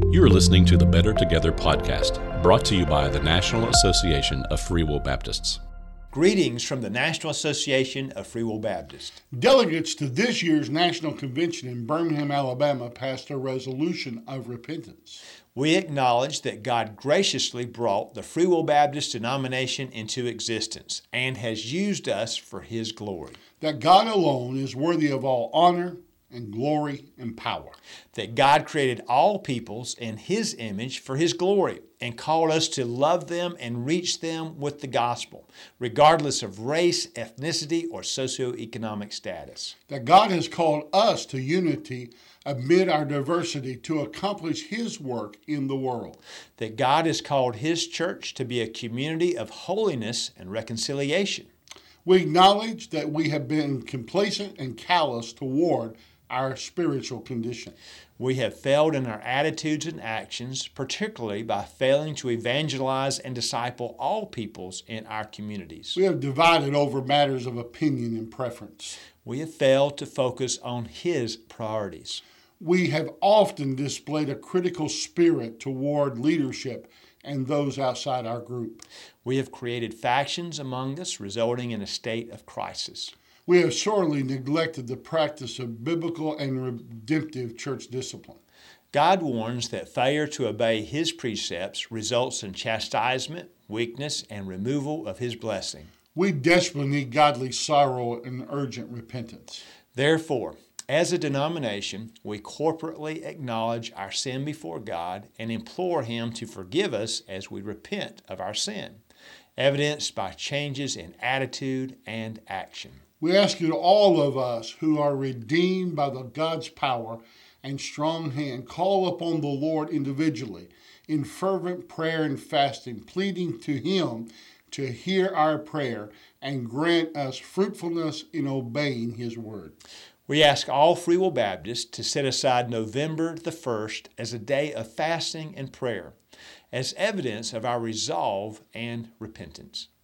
You are listening to the Better Together podcast, brought to you by the National Association of Free Will Baptists. Greetings from the National Association of Free Will Baptists. Delegates to this year's National Convention in Birmingham, Alabama passed a resolution of repentance. We acknowledge that God graciously brought the Free Will Baptist denomination into existence and has used us for His glory. That God alone is worthy of all honor and glory and power. That God created all peoples in His image for His glory and called us to love them and reach them with the gospel, regardless of race, ethnicity, or socioeconomic status. That God has called us to unity amid our diversity to accomplish His work in the world. That God has called His church to be a community of holiness and reconciliation. We acknowledge that we have been complacent and callous toward our spiritual condition. We have failed in our attitudes and actions, particularly by failing to evangelize and disciple all peoples in our communities. We have divided over matters of opinion and preference. We have failed to focus on His priorities. We have often displayed a critical spirit toward leadership and those outside our group. We have created factions among us, resulting in a state of crisis. We have sorely neglected the practice of biblical and redemptive church discipline. God warns that failure to obey His precepts results in chastisement, weakness, and removal of His blessing. We desperately need godly sorrow and urgent repentance. Therefore, as a denomination, we corporately acknowledge our sin before God and implore Him to forgive us as we repent of our sin, evidenced by changes in attitude and action. We ask you, all of us who are redeemed by the God's power and strong hand, call upon the Lord individually in fervent prayer and fasting, pleading to Him to hear our prayer and grant us fruitfulness in obeying His word. We ask all Free Will Baptists to set aside November the 1st as a day of fasting and prayer, as evidence of our resolve and repentance.